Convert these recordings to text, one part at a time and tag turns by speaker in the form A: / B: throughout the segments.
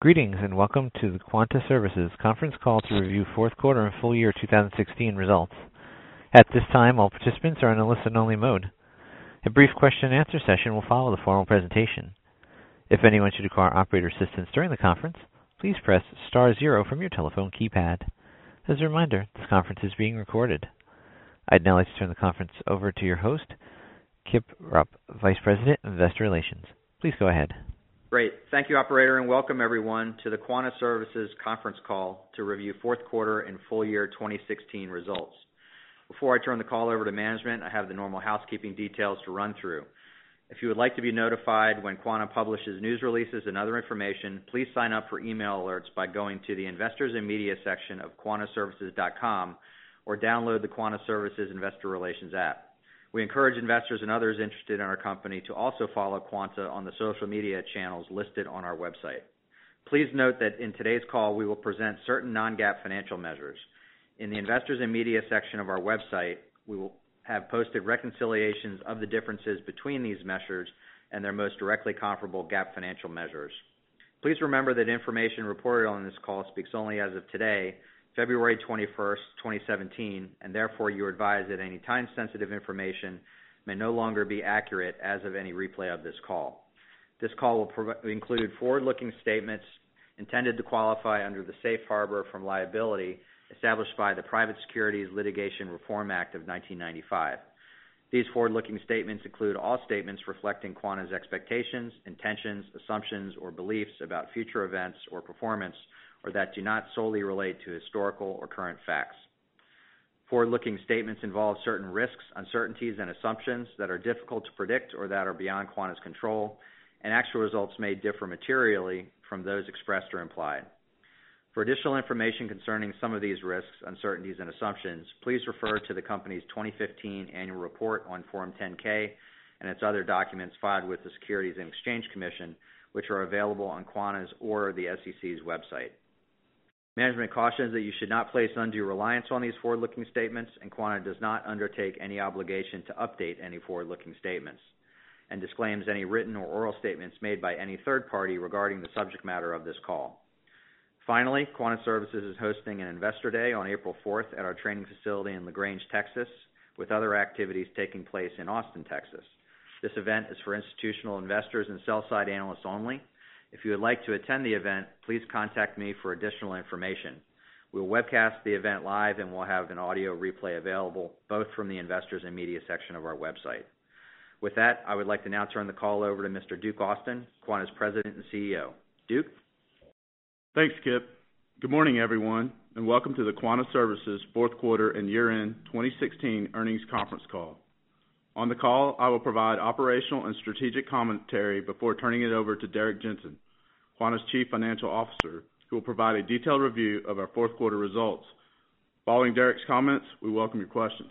A: Greetings and welcome to the Quanta Services conference call to review fourth quarter and full year 2016 results. At this time, all participants are in a listen-only mode. A brief question-and-answer session will follow the formal presentation. If anyone should require operator assistance during the conference, please press star zero from your telephone keypad. As a reminder, this conference is being recorded. I'd now like to turn the conference over to your host, Kip Rupp, Vice President of Investor Relations. Please go ahead.
B: Great. Thank you, operator, and welcome everyone to the Quanta Services conference call to review fourth quarter and full year 2016 results. Before I turn the call over to management, I have the normal housekeeping details to run through. If you would like to be notified when Quanta publishes news releases and other information, please sign up for email alerts by going to the Investors and Media section of quantaservices.com or download the Quanta Services Investor Relations app. We encourage investors and others interested in our company to also follow Quanta on the social media channels listed on our website. Please note that in today's call, we will present certain non-GAAP financial measures. In the Investors and Media section of our website, we will have posted reconciliations of the differences between these measures and their most directly comparable GAAP financial measures. Please remember that information reported on this call speaks only as of today, February 21st, 2017, and therefore you are advised that any time-sensitive information may no longer be accurate as of any replay of this call. This call will include forward-looking statements intended to qualify under the safe harbor from liability established by the Private Securities Litigation Reform Act of 1995. These forward-looking statements include all statements reflecting Quanta's expectations, intentions, assumptions, or beliefs about future events or performance, or that do not solely relate to historical or current facts. Forward-looking statements involve certain risks, uncertainties, and assumptions that are difficult to predict or that are beyond Quanta's control, and actual results may differ materially from those expressed or implied. For additional information concerning some of these risks, uncertainties, and assumptions, please refer to the company's 2015 annual report on Form 10-K and its other documents filed with the Securities and Exchange Commission, which are available on Quanta's or the SEC's website. Management cautions that you should not place undue reliance on these forward-looking statements, and Quanta does not undertake any obligation to update any forward-looking statements, and disclaims any written or oral statements made by any third party regarding the subject matter of this call. Finally, Quanta Services is hosting an Investor Day on April 4th at our training facility in LaGrange, Texas, with other activities taking place in Austin, Texas. This event is for institutional investors and sell-side analysts only. If you would like to attend the event, please contact me for additional information. We will webcast the event live and we'll have an audio replay available, both from the Investors and Media section of our website. With that, I would like to now turn the call over to Mr. Duke Austin, Quanta's President and CEO. Duke?
C: Thanks, Kip. Good morning, everyone, and welcome to the Quanta Services fourth quarter and year-end 2016 earnings conference call. On the call, I will provide operational and strategic commentary before turning it over to Derrick Jensen, Quanta's Chief Financial Officer, who will provide a detailed review of our fourth quarter results. Following Derrick's comments, we welcome your questions.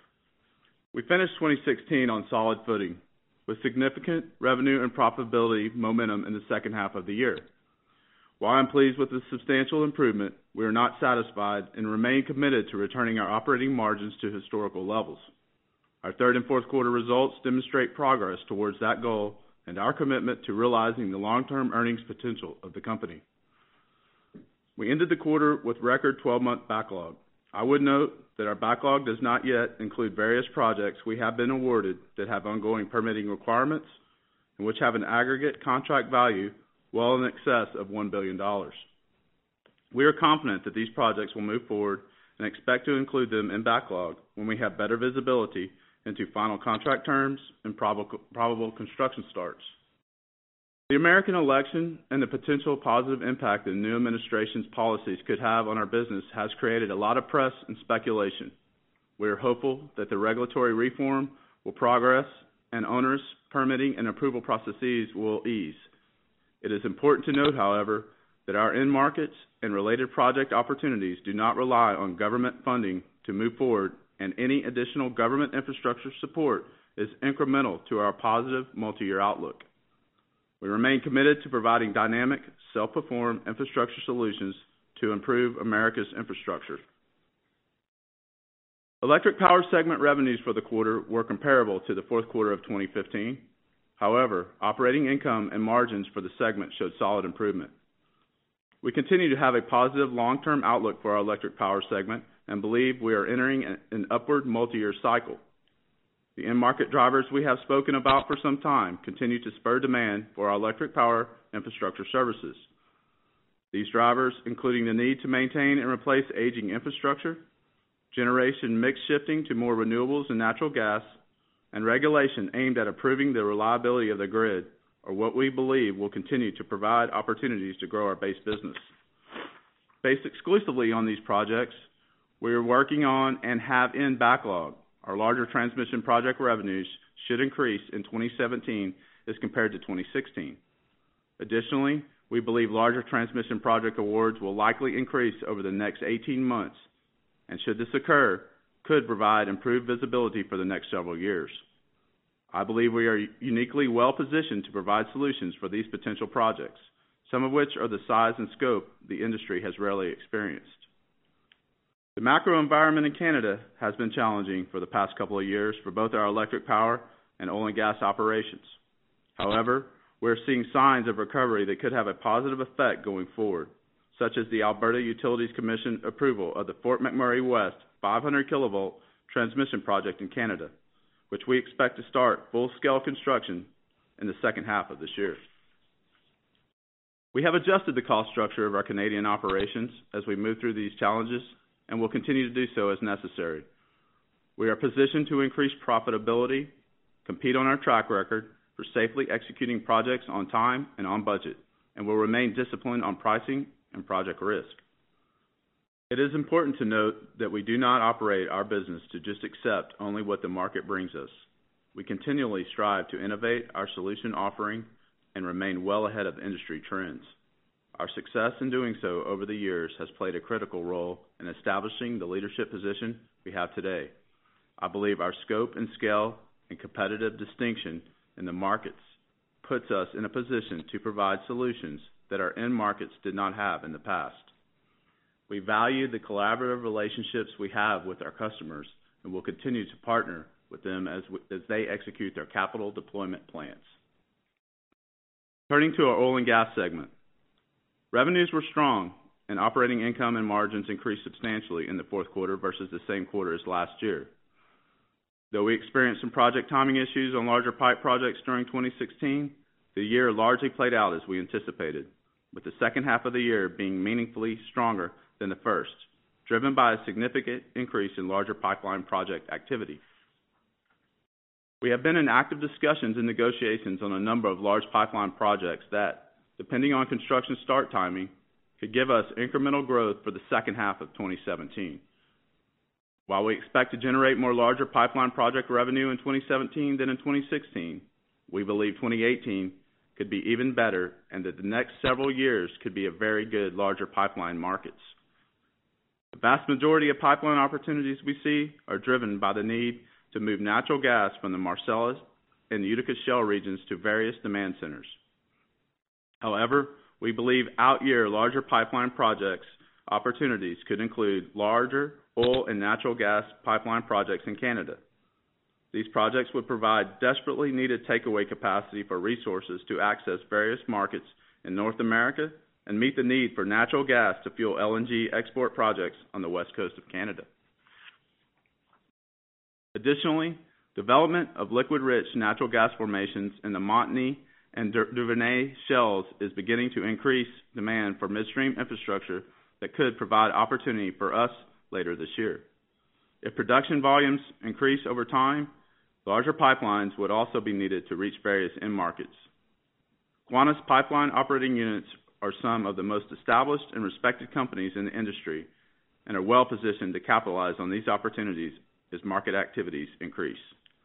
C: We finished 2016 on solid footing, with significant revenue and profitability momentum in the second half of the year. While I'm pleased with the substantial improvement, we are not satisfied and remain committed to returning our operating margins to historical levels. Our third and fourth quarter results demonstrate progress towards that goal and our commitment to realizing the long-term earnings potential of the company. We ended the quarter with record 12-month backlog. I would note that our backlog does not yet include various projects we have been awarded that have ongoing permitting requirements and which have an aggregate contract value well in excess of $1 billion. We are confident that these projects will move forward and expect to include them in backlog when we have better visibility into final contract terms and probable construction starts. The American election and the potential positive impact the new administration's policies could have on our business has created a lot of press and speculation. We are hopeful that the regulatory reform will progress and onerous permitting and approval processes will ease. It is important to note, however, that our end markets and related project opportunities do not rely on government funding to move forward, and any additional government infrastructure support is incremental to our positive multi-year outlook. We remain committed to providing dynamic, self-perform infrastructure solutions to improve America's infrastructure. Electric power segment revenues for the quarter were comparable to the fourth quarter of 2015. However, operating income and margins for the segment showed solid improvement. We continue to have a positive long-term outlook for our electric power segment and believe we are entering an upward multi-year cycle. The end market drivers we have spoken about for some time continue to spur demand for our electric power infrastructure services. These drivers, including the need to maintain and replace aging infrastructure, generation mix shifting to more renewables and natural gas, and regulation aimed at improving the reliability of the grid, are what we believe will continue to provide opportunities to grow our base business. Based exclusively on these projects, we are working on and have in backlog. Our larger transmission project revenues should increase in 2017 as compared to 2016. Additionally, we believe larger transmission project awards will likely increase over the next 18 months, and should this occur, could provide improved visibility for the next several years. I believe we are uniquely well positioned to provide solutions for these potential projects, some of which are the size and scope the industry has rarely experienced. The macro environment in Canada has been challenging for the past couple of years for both our electric power and oil and gas operations. However, we're seeing signs of recovery that could have a positive effect going forward, such as the Alberta Utilities Commission approval of the Fort McMurray West 500 kilovolt transmission project in Canada, which we expect to start full-scale construction in the second half of this year. We have adjusted the cost structure of our Canadian operations as we move through these challenges, and will continue to do so as necessary. We are positioned to increase profitability, compete on our track record for safely executing projects on time and on budget, and will remain disciplined on pricing and project risk. It is important to note that we do not operate our business to just accept only what the market brings us. We continually strive to innovate our solution offering and remain well ahead of industry trends. Our success in doing so over the years has played a critical role in establishing the leadership position we have today. I believe our scope and scale and competitive distinction in the markets puts us in a position to provide solutions that our end markets did not have in the past. We value the collaborative relationships we have with our customers and will continue to partner with them as they execute their capital deployment plans. Turning to our oil and gas segment. Revenues were strong, and operating income and margins increased substantially in the fourth quarter versus the same quarter as last year. Though we experienced some project timing issues on larger pipe projects during 2016, the year largely played out as we anticipated, with the second half of the year being meaningfully stronger than the first, driven by a significant increase in larger pipeline project activity. We have been in active discussions and negotiations on a number of large pipeline projects that, depending on construction start timing, could give us incremental growth for the second half of 2017. While we expect to generate more larger pipeline project revenue in 2017 than in 2016, we believe 2018 could be even better and that the next several years could be a very good larger pipeline markets. The vast majority of pipeline opportunities we see are driven by the need to move natural gas from the Marcellus and Utica Shale regions to various demand centers. However, we believe out-year larger pipeline projects opportunities could include larger oil and natural gas pipeline projects in Canada. These projects would provide desperately needed takeaway capacity for resources to access various markets in North America and meet the need for natural gas to fuel LNG export projects on the west coast of Canada. Additionally, development of liquid-rich natural gas formations in the Montney and Duvernay shales is beginning to increase demand for midstream infrastructure that could provide opportunity for us later this year. If production volumes increase over time, larger pipelines would also be needed to reach various end markets. Quanta's pipeline operating units are some of the most established and respected companies in the industry and are well positioned to capitalize on these opportunities as market activities increase.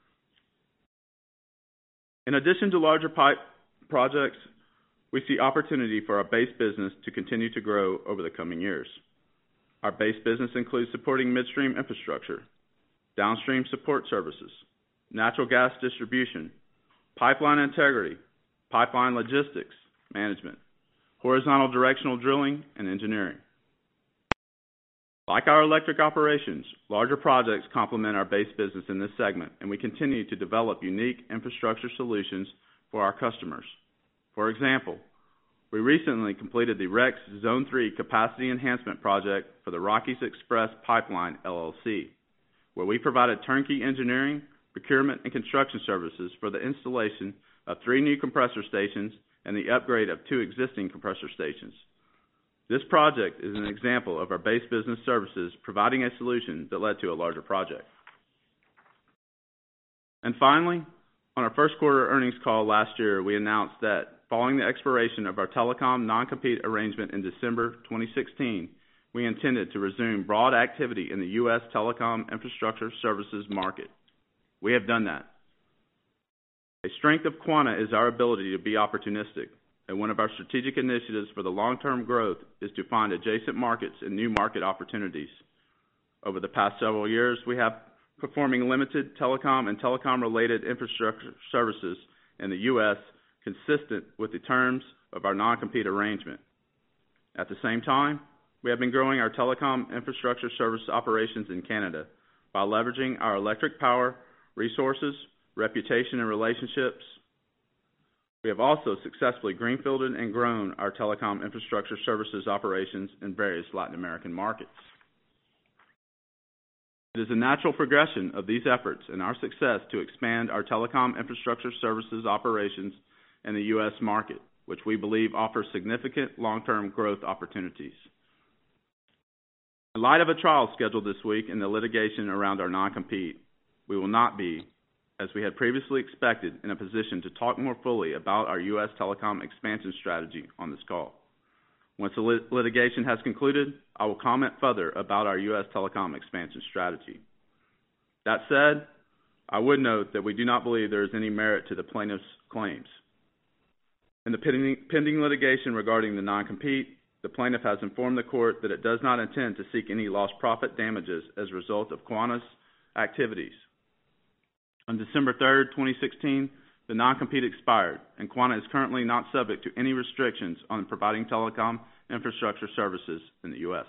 C: In addition to larger pipe projects, we see opportunity for our base business to continue to grow over the coming years. Our base business includes supporting midstream infrastructure, downstream support services, natural gas distribution, pipeline integrity, pipeline logistics management, horizontal directional drilling, and engineering. Like our electric operations, larger projects complement our base business in this segment, and we continue to develop unique infrastructure solutions for our customers. For example, We recently completed the REX Zone 3 Capacity Enhancement Project for the Rockies Express Pipeline, LLC, where we provided turnkey engineering, procurement, and construction services for the installation of 3 new compressor stations and the upgrade of 2 existing compressor stations. This project is an example of our base business services providing a solution that led to a larger project. And finally, on our first quarter earnings call last year, we announced that following the expiration of our telecom non-compete arrangement in December 2016, we intended to resume broad activity in the U.S. telecom infrastructure services market. We have done that. A strength of Quanta is our ability to be opportunistic, and one of our strategic initiatives for the long-term growth is to find adjacent markets and new market opportunities. Over the past several years, we have performing limited telecom and telecom-related infrastructure services in the U.S. consistent with the terms of our non-compete arrangement. At the same time, we have been growing our telecom infrastructure service operations in Canada by leveraging our electric power, resources, reputation, and relationships. We have also successfully greenfielded and grown our telecom infrastructure services operations in various Latin American markets. It is a natural progression of these efforts and our success to expand our telecom infrastructure services operations in the U.S. market, which we believe offers significant long-term growth opportunities. In light of a trial scheduled this week in the litigation around our non-compete, we will not be, as we had previously expected, in a position to talk more fully about our U.S. telecom expansion strategy on this call. Once the litigation has concluded, I will comment further about our U.S. telecom expansion strategy. That said, I would note that we do not believe there is any merit to the plaintiff's claims. In the pending litigation regarding the non-compete, the plaintiff has informed the court that it does not intend to seek any lost profit damages as a result of Quanta's activities. On December 3, 2016, the non-compete expired, and Quanta is currently not subject to any restrictions on providing telecom infrastructure services in the U.S.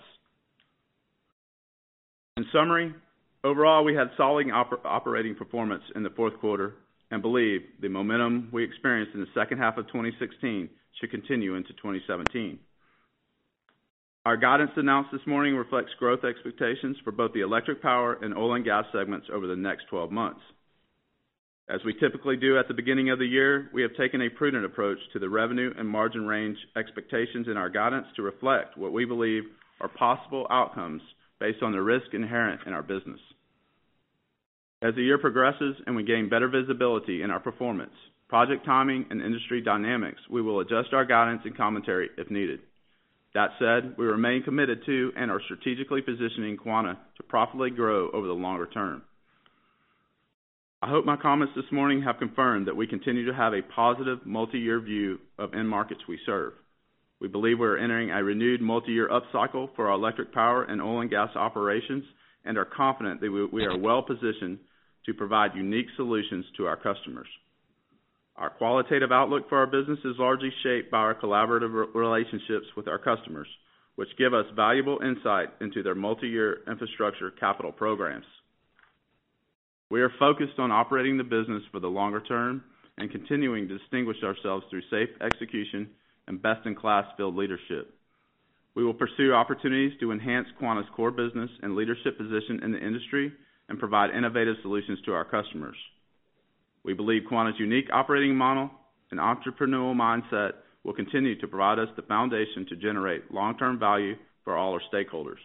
C: In summary, overall, we had solid operating performance in the fourth quarter and believe the momentum we experienced in the second half of 2016 should continue into 2017. Our guidance announced this morning reflects growth expectations for both the electric power and oil and gas segments over the next 12 months. As we typically do at the beginning of the year, we have taken a prudent approach to the revenue and margin range expectations in our guidance to reflect what we believe are possible outcomes based on the risk inherent in our business. As the year progresses and we gain better visibility in our performance, project timing, and industry dynamics, we will adjust our guidance and commentary if needed. That said, we remain committed to and are strategically positioning Quanta to profitably grow over the longer term. I hope my comments this morning have confirmed that we continue to have a positive multi-year view of end markets we serve. We believe we are entering a renewed multi-year upcycle for our electric power and oil and gas operations and are confident that we are well positioned to provide unique solutions to our customers. Our qualitative outlook for our business is largely shaped by our collaborative relationships with our customers, which give us valuable insight into their multi-year infrastructure capital programs. We are focused on operating the business for the longer term and continuing to distinguish ourselves through safe execution and best-in-class field leadership. We will pursue opportunities to enhance Quanta's core business and leadership position in the industry and provide innovative solutions to our customers. We believe Quanta's unique operating model and entrepreneurial mindset will continue to provide us the foundation to generate long-term value for all our stakeholders.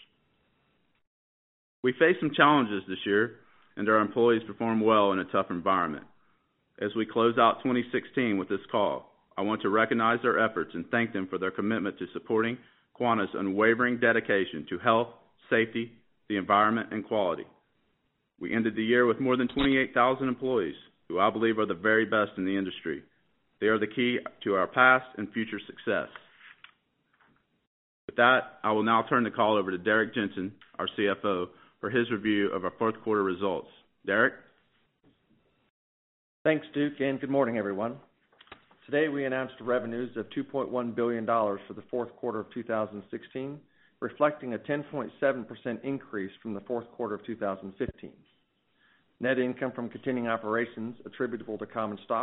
C: We faced some challenges this year, and our employees performed well in a tough environment. As we close out 2016 with this call, I want to recognize their efforts and thank them for their commitment to supporting Quanta's unwavering dedication to health, safety, the environment, and quality. We ended the year with more than 28,000 employees, who I believe are the very best in the industry. They are the key to our past and future success. With that, I will now turn the call over to Derrick Jensen, our CFO, for his review of our fourth quarter results. Derrick?
D: Thanks, Duke, and good morning, everyone. Today we announced revenues of $2.1 billion for the fourth quarter of 2016, reflecting a 10.7% increase from the fourth quarter of 2015. Net income from continuing operations attributable to common stock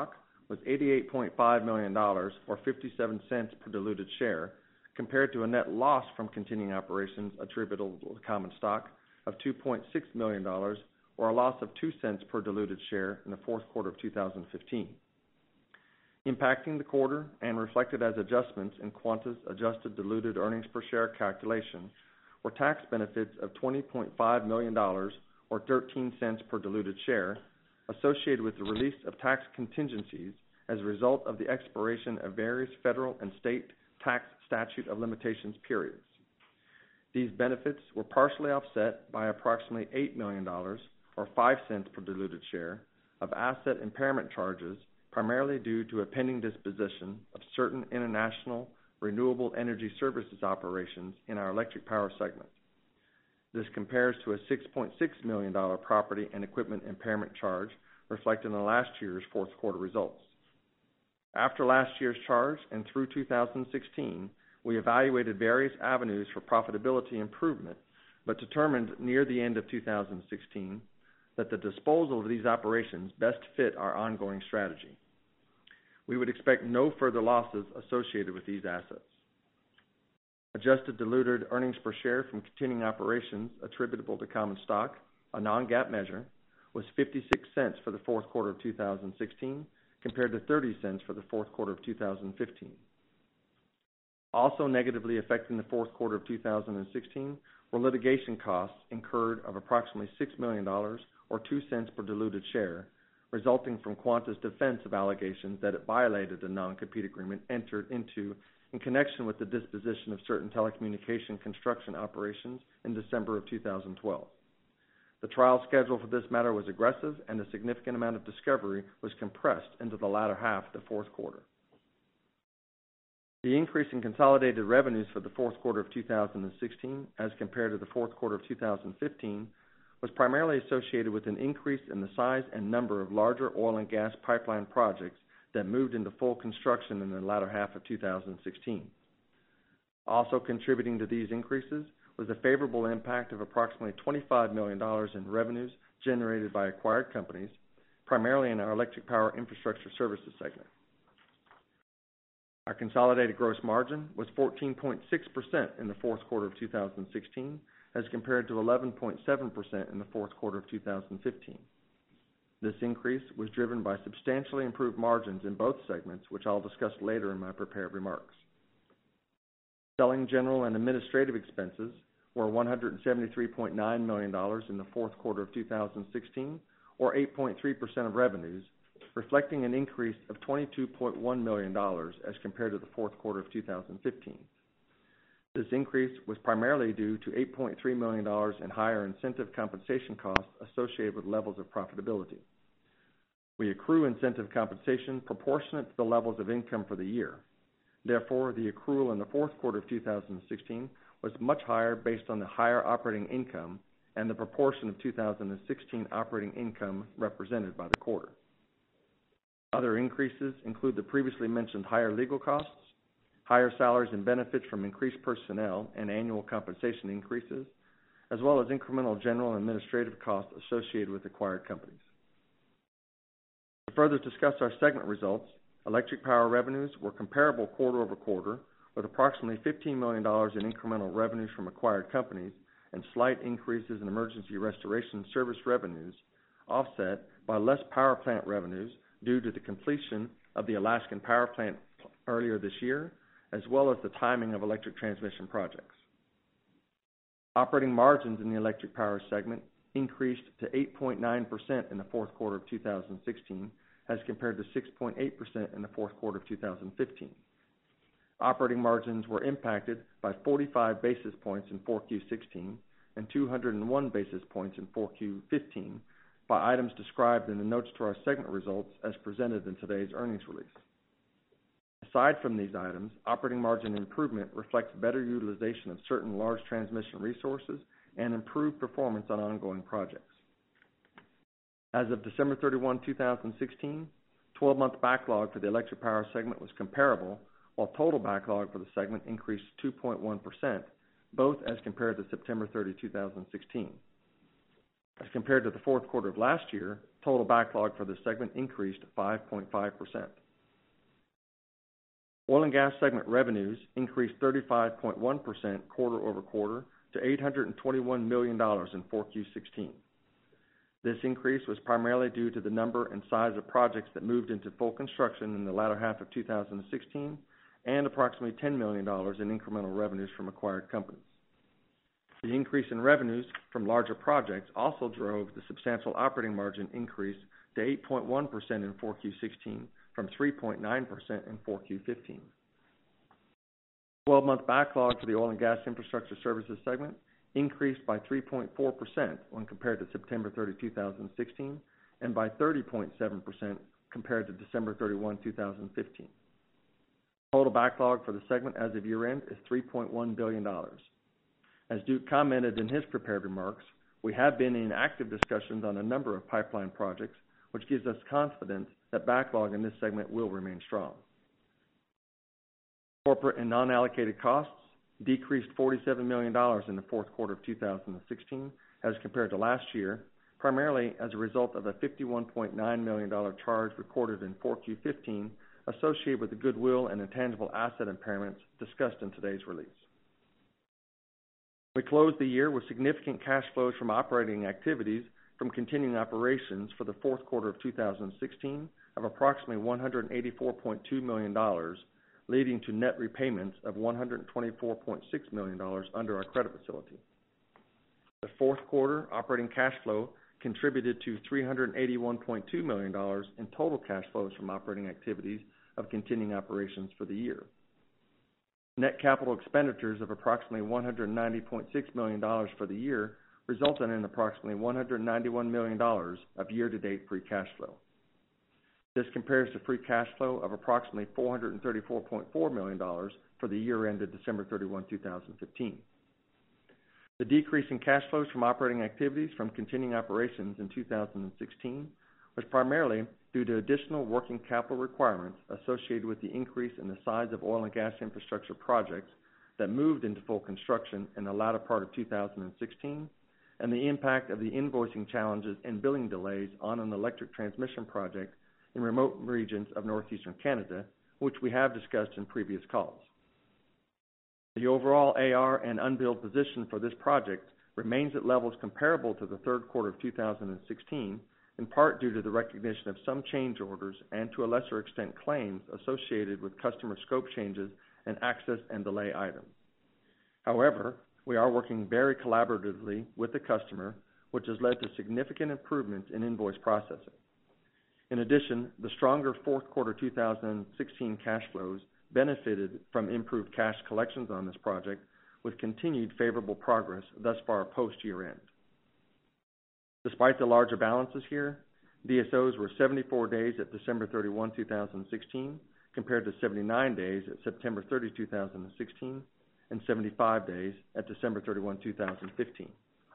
D: was $88.5 million, or 57 cents per diluted share, compared to a net loss from continuing operations attributable to common stock of $2.6 million, or a loss of 2 cents per diluted share in the fourth quarter of 2015. Impacting the quarter and reflected as adjustments in Quanta's adjusted diluted earnings per share calculation were tax benefits of $20.5 million, or 13 cents per diluted share, associated with the release of tax contingencies as a result of the expiration of various federal and state tax statute of limitations periods. These benefits were partially offset by approximately $8 million, or 5 cents per diluted share, of asset impairment charges, primarily due to a pending disposition of certain international renewable energy services operations in our electric power segment. This compares to a $6.6 million property and equipment impairment charge reflected in last year's fourth quarter results. After last year's charge and through 2016, we evaluated various avenues for profitability improvement, but determined near the end of 2016 that the disposal of these operations best fit our ongoing strategy. We would expect no further losses associated with these assets. Adjusted diluted earnings per share from continuing operations attributable to common stock, a non-GAAP measure, was 56 cents for the fourth quarter of 2016, compared to 30 cents for the fourth quarter of 2015. Also negatively affecting the fourth quarter of 2016 were litigation costs incurred of approximately $6 million, or 2 cents per diluted share, resulting from Quanta's defense of allegations that it violated a non-compete agreement entered into in connection with the disposition of certain telecommunication construction operations in December of 2012. The trial schedule for this matter was aggressive, and a significant amount of discovery was compressed into the latter half of the fourth quarter. The increase in consolidated revenues for the fourth quarter of 2016 as compared to the fourth quarter of 2015 was primarily associated with an increase in the size and number of larger oil and gas pipeline projects that moved into full construction in the latter half of 2016. Also contributing to these increases was the favorable impact of approximately $25 million in revenues generated by acquired companies, primarily in our electric power infrastructure services segment. Our consolidated gross margin was 14.6% in the fourth quarter of 2016, as compared to 11.7% in the fourth quarter of 2015. This increase was driven by substantially improved margins in both segments, which I'll discuss later in my prepared remarks. Selling, general, and administrative expenses were $173.9 million in the fourth quarter of 2016, or 8.3% of revenues, reflecting an increase of $22.1 million as compared to the fourth quarter of 2015. This increase was primarily due to $8.3 million in higher incentive compensation costs associated with levels of profitability. We accrue incentive compensation proportionate to the levels of income for the year. Therefore, the accrual in the fourth quarter of 2016 was much higher based on the higher operating income and the proportion of 2016 operating income represented by the quarter. Other increases include the previously mentioned higher legal costs, higher salaries and benefits from increased personnel and annual compensation increases, as well as incremental general and administrative costs associated with acquired companies. To further discuss our segment results, electric power revenues were comparable quarter over quarter, with approximately $15 million in incremental revenues from acquired companies and slight increases in emergency restoration service revenues, offset by less power plant revenues due to the completion of the Alaskan Power Plant earlier this year, as well as the timing of electric transmission projects. Operating margins in the electric power segment increased to 8.9% in the fourth quarter of 2016 as compared to 6.8% in the fourth quarter of 2015. Operating margins were impacted by 45 basis points in 4Q16 and 201 basis points in 4Q15 by items described in the notes to our segment results as presented in today's earnings release. Aside from these items, operating margin improvement reflects better utilization of certain large transmission resources and improved performance on ongoing projects. As of December 31, 2016, 12-month backlog for the electric power segment was comparable, while total backlog for the segment increased 2.1%, both as compared to September 30, 2016. As compared to the fourth quarter of last year, total backlog for this segment increased 5.5%. Oil and gas segment revenues increased 35.1% quarter-over-quarter to $821 million in 4Q16. This increase was primarily due to the number and size of projects that moved into full construction in the latter half of 2016 and approximately $10 million in incremental revenues from acquired companies. The increase in revenues from larger projects also drove the substantial operating margin increase to 8.1% in 4Q16 from 3.9% in 4Q15. 12-month backlog for the Oil and Gas Infrastructure Services segment increased by 3.4% when compared to September 30, 2016, and by 30.7% compared to December 31, 2015. Total backlog for the segment as of year-end is $3.1 billion. As Duke commented in his prepared remarks, we have been in active discussions on a number of pipeline projects, which gives us confidence that backlog in this segment will remain strong. Corporate and non-allocated costs decreased $47 million in the fourth quarter of 2016 as compared to last year, primarily as a result of a $51.9 million charge recorded in 4Q15 associated with the goodwill and intangible asset impairments discussed in today's release. We closed the year with significant cash flows from operating activities from continuing operations for the fourth quarter of 2016 of approximately $184.2 million, leading to net repayments of $124.6 million under our credit facility. The fourth quarter operating cash flow contributed to $381.2 million in total cash flows from operating activities of continuing operations for the year. Net capital expenditures of approximately $190.6 million for the year resulted in approximately $191 million of year-to-date free cash flow. This compares to free cash flow of approximately $434.4 million for the year ended December 31, 2015. The decrease in cash flows from operating activities from continuing operations in 2016 was primarily due to additional working capital requirements associated with the increase in the size of oil and gas infrastructure projects that moved into full construction in the latter part of 2016, and the impact of the invoicing challenges and billing delays on an electric transmission project in remote regions of northeastern Canada, which we have discussed in previous calls. The overall AR and unbilled position for this project remains at levels comparable to the third quarter of 2016, in part due to the recognition of some change orders and to a lesser extent claims associated with customer scope changes and access and delay items. However, we are working very collaboratively with the customer, which has led to significant improvements in invoice processing. In addition, the stronger fourth quarter 2016 cash flows benefited from improved cash collections on this project, with continued favorable progress thus far post-year end. Despite the larger balances here, DSOs were 74 days at December 31, 2016, compared to 79 days at September 30, 2016, and 75 days at December 31, 2015.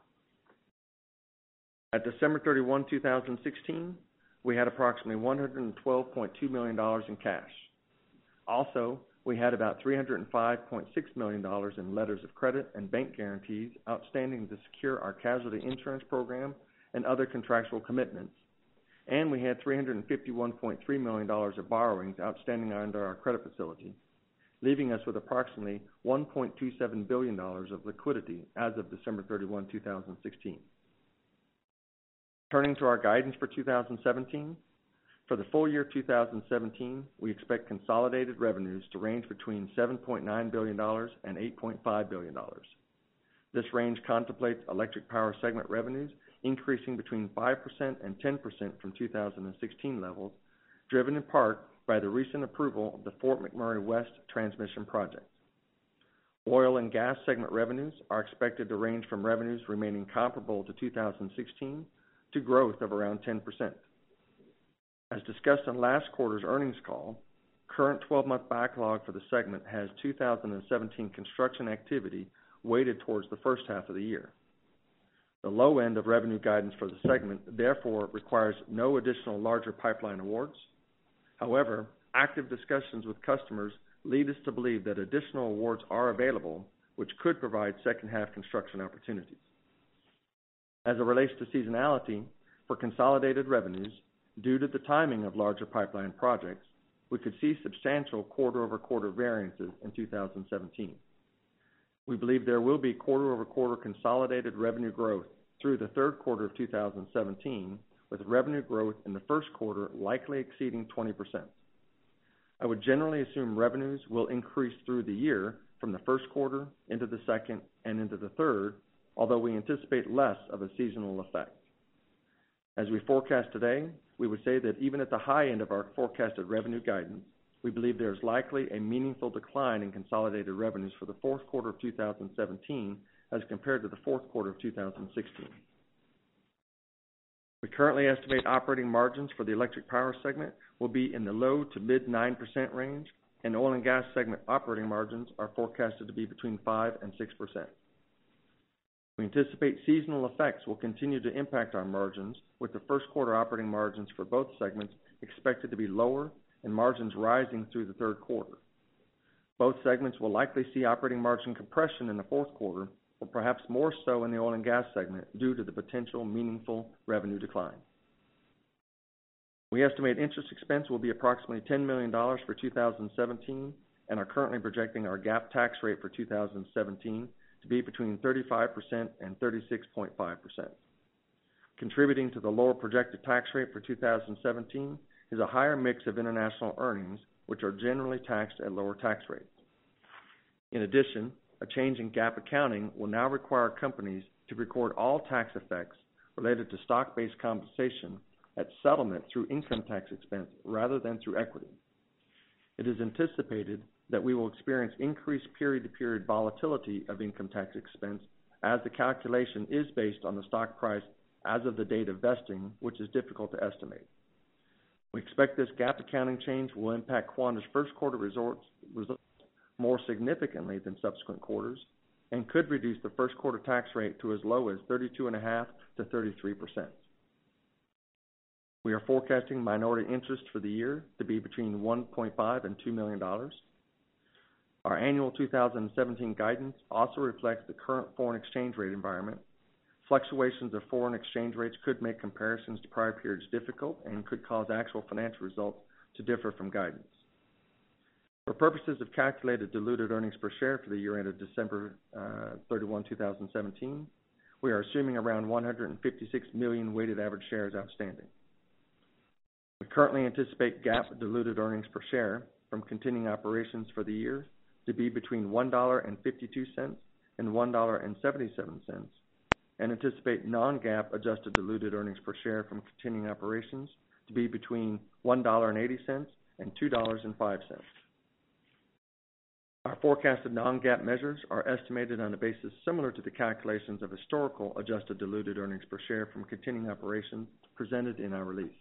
D: At December 31, 2016, we had approximately $112.2 million in cash. Also, we had about $305.6 million in letters of credit and bank guarantees outstanding to secure our casualty insurance program and other contractual commitments, and we had $351.3 million of borrowings outstanding under our credit facility, leaving us with approximately $1.27 billion of liquidity as of December 31, 2016. Turning to our guidance for 2017, for the full year 2017, we expect consolidated revenues to range between $7.9 billion and $8.5 billion. This range contemplates electric power segment revenues increasing between 5% and 10% from 2016 levels, driven in part by the recent approval of the Fort McMurray West transmission project. Oil and gas segment revenues are expected to range from revenues remaining comparable to 2016 to growth of around 10%. As discussed on last quarter's earnings call, current 12-month backlog for the segment has 2017 construction activity weighted towards the first half of the year. The low end of revenue guidance for the segment therefore requires no additional larger pipeline awards. However, active discussions with customers lead us to believe that additional awards are available, which could provide second half construction opportunities. As it relates to seasonality, for consolidated revenues, due to the timing of larger pipeline projects, we could see substantial quarter-over-quarter variances in 2017. We believe there will be quarter-over-quarter consolidated revenue growth through the third quarter of 2017, with revenue growth in the first quarter likely exceeding 20%. I would generally assume revenues will increase through the year from the first quarter into the second and into the third, although we anticipate less of a seasonal effect. As we forecast today, we would say that even at the high end of our forecasted revenue guidance, we believe there is likely a meaningful decline in consolidated revenues for the fourth quarter of 2017 as compared to the fourth quarter of 2016. We currently estimate operating margins for the electric power segment will be in the low to mid 9% range, and oil and gas segment operating margins are forecasted to be between 5% and 6%. We anticipate seasonal effects will continue to impact our margins, with the first quarter operating margins for both segments expected to be lower and margins rising through the third quarter. Both segments will likely see operating margin compression in the fourth quarter, or perhaps more so in the oil and gas segment due to the potential meaningful revenue decline. We estimate interest expense will be approximately $10 million for 2017 and are currently projecting our GAAP tax rate for 2017 to be between 35% and 36.5%. Contributing to the lower projected tax rate for 2017 is a higher mix of international earnings, which are generally taxed at lower tax rates. In addition, a change in GAAP accounting will now require companies to record all tax effects related to stock-based compensation at settlement through income tax expense rather than through equity. It is anticipated that we will experience increased period-to-period volatility of income tax expense as the calculation is based on the stock price as of the date of vesting, which is difficult to estimate. We expect this GAAP accounting change will impact Quanta's first quarter results more significantly than subsequent quarters and could reduce the first quarter tax rate to as low as 32.5% to 33%. We are forecasting minority interest for the year to be between $1.5 and $2 million. Our annual 2017 guidance also reflects the current foreign exchange rate environment. Fluctuations of foreign exchange rates could make comparisons to prior periods difficult and could cause actual financial results to differ from guidance. For purposes of calculated diluted earnings per share for the year ended December 31, 2017, we are assuming around 156 million weighted average shares outstanding. We currently anticipate GAAP diluted earnings per share from continuing operations for the year to be between $1.52 and $1.77, and anticipate non-GAAP adjusted diluted earnings per share from continuing operations to be between $1.80 and $2.05. Our forecasted non-GAAP measures are estimated on a basis similar to the calculations of historical adjusted diluted earnings per share from continuing operations presented in our release.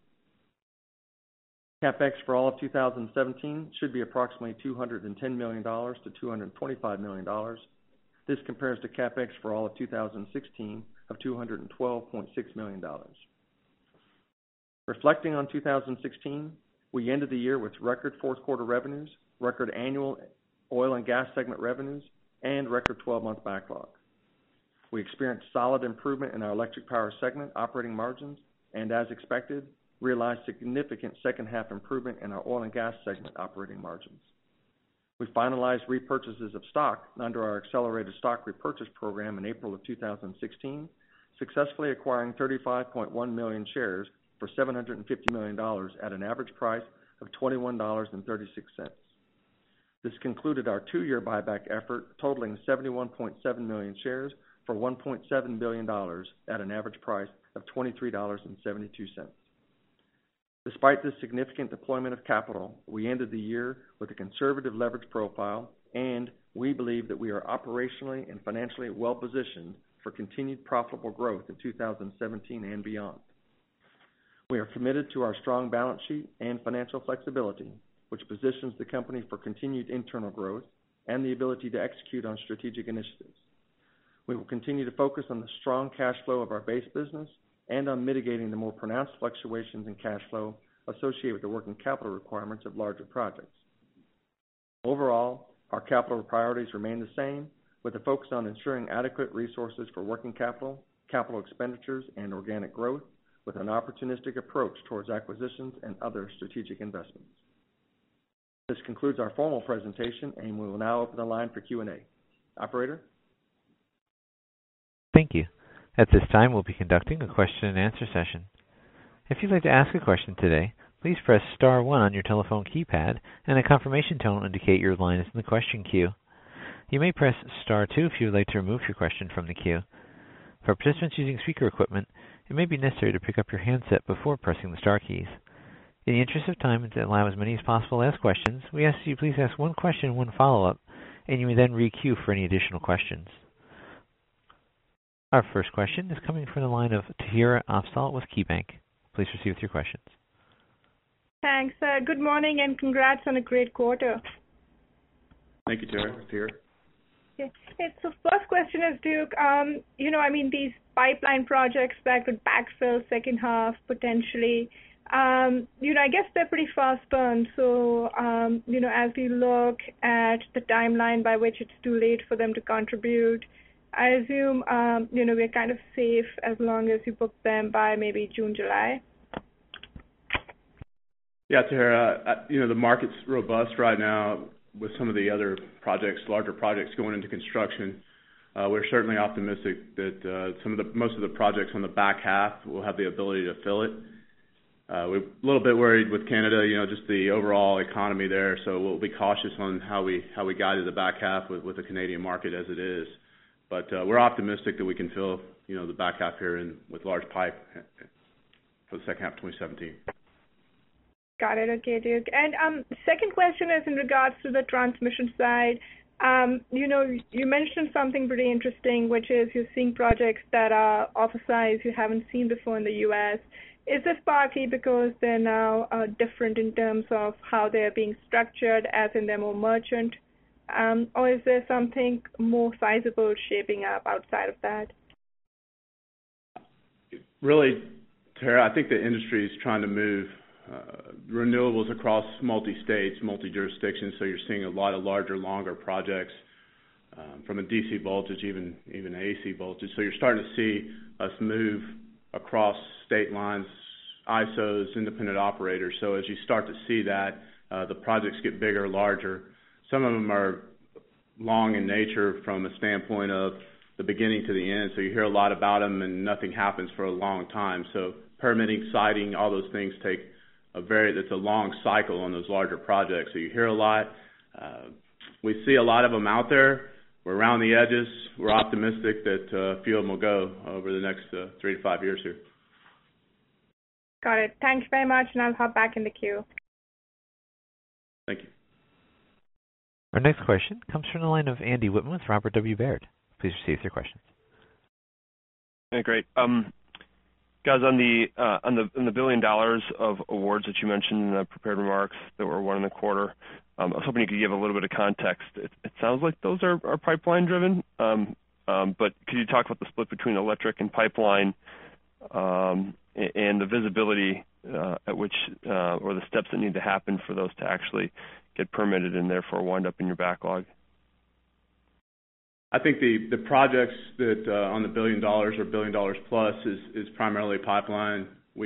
D: CapEx for all of 2017 should be approximately $210 million to $225 million. This compares to CapEx for all of 2016 of $212.6 million. Reflecting on 2016, we ended the year with record fourth quarter revenues, record annual oil and gas segment revenues, and record 12-month backlog. We experienced solid improvement in our electric power segment operating margins and, as expected, realized significant second-half improvement in our oil and gas segment operating margins. We finalized repurchases of stock under our accelerated stock repurchase program in April of 2016, successfully acquiring 35.1 million shares for $750 million at an average price of $21.36. This concluded our two-year buyback effort, totaling 71.7 million shares for $1.7 billion at an average price of $23.72. Despite this significant deployment of capital, we ended the year with a conservative leverage profile, and we believe that we are operationally and financially well-positioned for continued profitable growth in 2017 and beyond. We are committed to our strong balance sheet and financial flexibility, which positions the company for continued internal growth and the ability to execute on strategic initiatives. We will continue to focus on the strong cash flow of our base business and on mitigating the more pronounced fluctuations in cash flow associated with the working capital requirements of larger projects. Overall, our capital priorities remain the same, with a focus on ensuring adequate resources for working capital, capital expenditures, and organic growth, with an opportunistic approach towards acquisitions and other strategic investments. This concludes our formal presentation, and we will now open the line for Q&A. Operator?
A: Thank you. At this time, we'll be conducting a question-and-answer session. If you'd like to ask a question today, please press *1 on your telephone keypad, and a confirmation tone will indicate your line is in the question queue. You may press *2 if you would like to remove your question from the queue. For participants using speaker equipment, it may be necessary to pick up your handset before pressing the star keys. In the interest of time and to allow as many as possible to ask questions, we ask that you please ask one question and one follow-up, and you may then re-queue for any additional questions. Our first question is coming from the line of Tahira Afzal with KeyBank. Please proceed with your questions.
E: Thanks. Good morning and congrats on a great quarter.
C: Thank you, Tahira.
E: Okay. So first question is, Duke, these pipeline projects that could backfill second half potentially, I guess they're pretty fast burn. So, as we look at the timeline by which it's too late for them to contribute, I assume, we're kind of safe as long as you book them by maybe June, July.
C: Yeah, Tahira, the market's robust right now with some of the other projects, larger projects going into construction. We're certainly optimistic that most of the projects on the back half will have the ability to fill it. We're a little bit worried with Canada, just the overall economy there, so we'll be cautious on how we guide the back half with the Canadian market as it is. But we're optimistic that we can fill, the back half here with large pipe for the second half of 2017.
E: Got it. Okay, Duke. And second question is in regards to the transmission side. You mentioned something pretty interesting, which is you're seeing projects that are of a size you haven't seen before in the U.S. Is this partly because they're now different in terms of how they're being structured, as in they're more merchant? Or is there something more sizable shaping up outside of that?
C: Really, Tahira, I think the industry is trying to move renewables across multi-states, multi-jurisdictions, so you're seeing a lot of larger, longer projects from a DC voltage, even AC voltage. So you're starting to see us move across state lines, ISOs, independent operators. So as you start to see that, the projects get bigger, larger. Some of them are long in nature from a standpoint of the beginning to the end, so you hear a lot about them and nothing happens for a long time. So permitting, siting, all those things take it's a long cycle on those larger projects. So you hear a lot. We see a lot of them out there. We're around the edges. We're optimistic that a few of them will go over the next 3 to 5 years here.
E: Got it. Thanks very much, and I'll hop back in the queue.
C: Thank you.
A: Our next question comes from the line of Andy Whitman with Robert W. Baird. Please proceed with your questions.
F: Hey, great. Guys, on the $1 billion of awards that you mentioned in the prepared remarks that were won in the quarter, I was hoping you could give a little bit of context. It sounds like those are pipeline driven, but could you talk about the split between electric and pipeline, and the visibility at which or the steps that need to happen for those to actually get permitted and therefore wind up in your backlog?
C: I think the projects that on the $1 billion or $1 billion plus is primarily pipeline.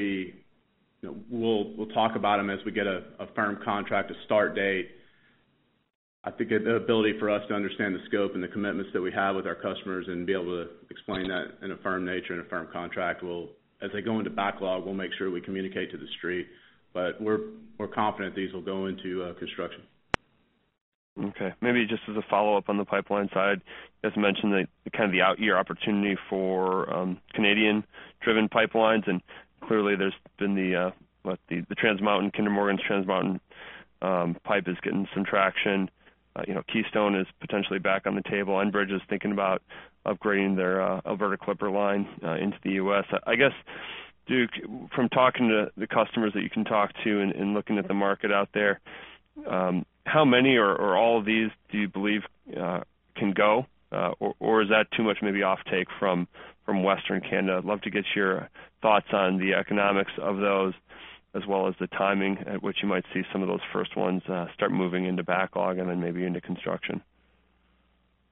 C: We'll talk about them as we get a firm contract, a start date. I think the ability for us to understand the scope and the commitments that we have with our customers and be able to explain that in a firm nature and a firm contract as they go into backlog, we'll make sure we communicate to the street. But we're confident these will go into construction.
F: Okay. Maybe just as a follow-up on the pipeline side, you guys mentioned the out-year opportunity for Canadian-driven pipelines, and clearly there's been the Trans Mountain, Kinder Morgan's Trans Mountain pipe is getting some traction. Keystone is potentially back on the table. Enbridge is thinking about upgrading their Alberta Clipper line into the U.S. I guess, Duke, from talking to the customers that you can talk to and looking at the market out there, how many or all of these do you believe can go, or is that too much maybe off-take from Western Canada? I'd love to get your thoughts on the economics of those, as well as the timing at which you might see some of those first ones start moving into backlog and then maybe into construction.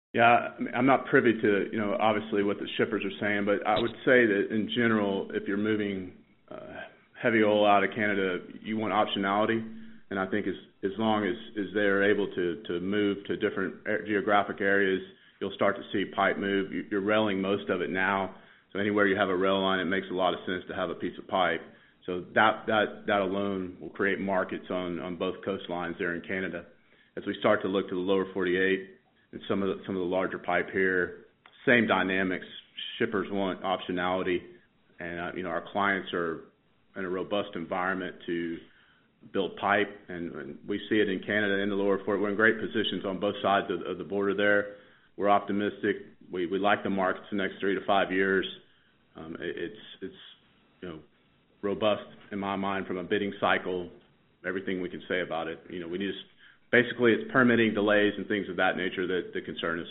C: Yeah, I'm not privy to, obviously what the shippers are saying, but I would say that in general, if you're moving heavy oil out of Canada, you want optionality. And I think as long as they're able to move to different geographic areas, you'll start to see pipe move. You're railing most of it now. So anywhere you have a rail line, it makes a lot of sense to have a piece of pipe. So that alone will create markets on both coastlines there in Canada. As we start to look to the lower 48 and some of the larger pipe here, same dynamics. Shippers want optionality, and our clients are in a robust environment to build pipe, and we see it in Canada in the lower 48. We're in great positions on both sides of the border there. We're optimistic. We like the markets the next 3 to 5 years. It's robust in my mind from a bidding cycle. Everything we can say about it. We need basically it's permitting delays and things of that nature that concern us.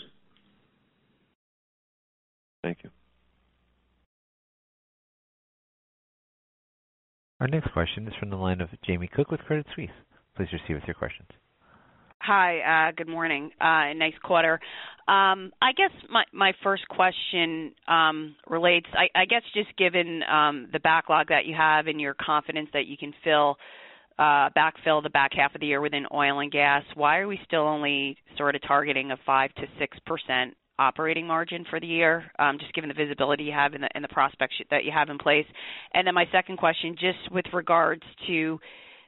F: Thank you.
A: Our next question is from the line of Jamie Cook with Credit Suisse. Please proceed with your questions.
G: Hi, good morning. Nice quarter. I guess my first question relates, I guess just given the backlog that you have and your confidence that you can backfill the back half of the year within oil and gas, why are we still only sort of targeting a 5 to 6% operating margin for the year, just given the visibility you have and the prospects that you have in place? And then my second question, just with regards to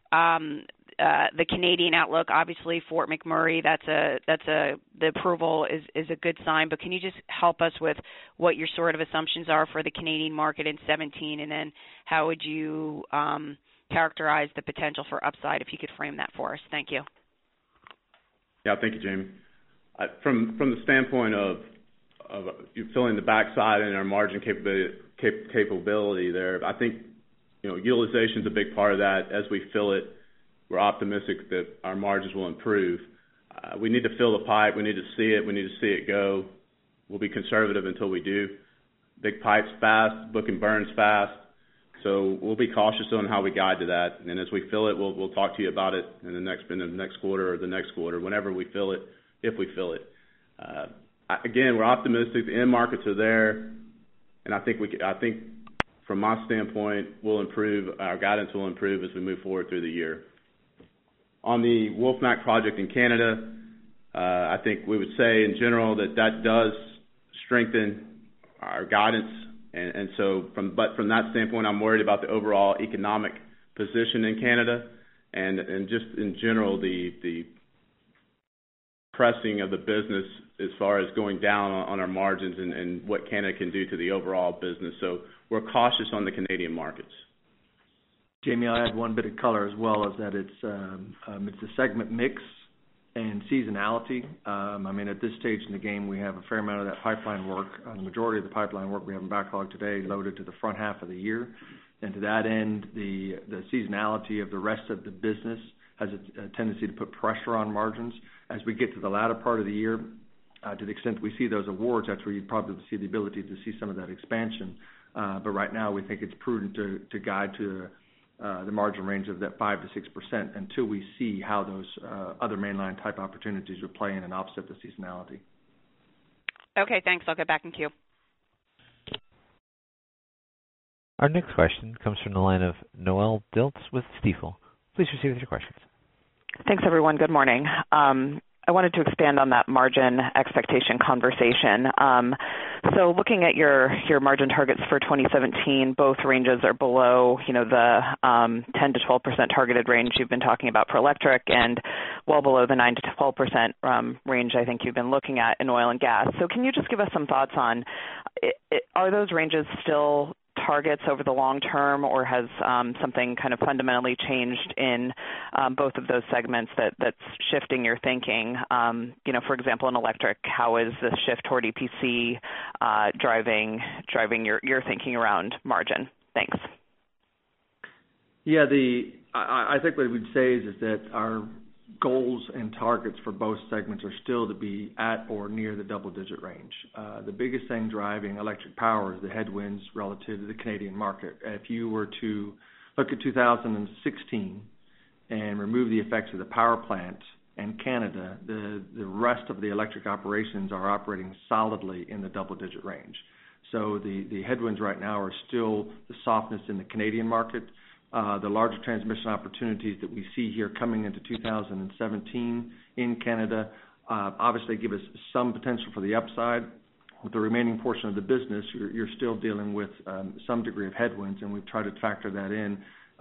G: the Canadian outlook, obviously Fort McMurray, the approval is a good sign, but can you just help us with what your sort of assumptions are for the Canadian market in 2017, and then how would you characterize the potential for upside if you could frame that for us? Thank you.
C: Yeah, thank you, Jamie. From the standpoint of you filling the backside and our margin capability there, I think utilization is a big part of that. As we fill it, we're optimistic that our margins will improve. We need to fill the pipe. We need to see it. We need to see it go. We'll be conservative until we do. Big pipes fast, book and burns fast. So we'll be cautious on how we guide to that. And as we fill it, we'll talk to you about it in the next quarter or the next quarter, whenever we fill it, if we fill it. Again, we're optimistic. The end markets are there, and I think from my standpoint, we'll improve. Our guidance will improve as we move forward through the year. On the Wolfmac project in Canada, I think we would say in general that does strengthen our guidance, and so from that standpoint, I'm worried about the overall economic position in Canada, and just in general the pressing of the business as far as going down on our margins and what Canada can do to the overall business. So we're cautious on the Canadian markets.
D: Jamie, I'll add one bit of color as well, is that it's a segment mix and seasonality. At this stage in the game, we have a fair amount of that pipeline work. The majority of the pipeline work we have in backlog today loaded to the front half of the year. And to that end, the seasonality of the rest of the business has a tendency to put pressure on margins. As we get to the latter part of the year, to the extent we see those awards, that's where you'd probably see the ability to see some of that expansion. But right now, we think it's prudent to guide to the margin range of that 5 to 6% until we see how those other mainline type opportunities will play in and offset the seasonality.
G: Okay, thanks. I'll get back in queue.
A: Our next question comes from the line of Noelle Dilts with Stifel. Please proceed with your questions.
H: Thanks, everyone. Good morning. I wanted to expand on that margin expectation conversation. So looking at your margin targets for 2017, both ranges are below, the 10 to 12% targeted range you've been talking about for electric, and well below the 9 to 12% range I think you've been looking at in oil and gas. So can you just give us some thoughts on, are those ranges still targets over the long term, or has something kind of fundamentally changed in both of those segments that's shifting your thinking? For example, in electric, how is this shift toward EPC driving your thinking around margin? Thanks.
D: Yeah, I think what we'd say is that our goals and targets for both segments are still to be at or near the double-digit range. The biggest thing driving electric power is the headwinds relative to the Canadian market. If you were to look at 2016 and remove the effects of the power plant and Canada, the rest of the electric operations are operating solidly in the double-digit range. So the headwinds right now are still the softness in the Canadian market. The larger transmission opportunities that we see here coming into 2017 in Canada obviously give us some potential for the upside. With the remaining portion of the business, you're still dealing with some degree of headwinds, and we've tried to factor that in,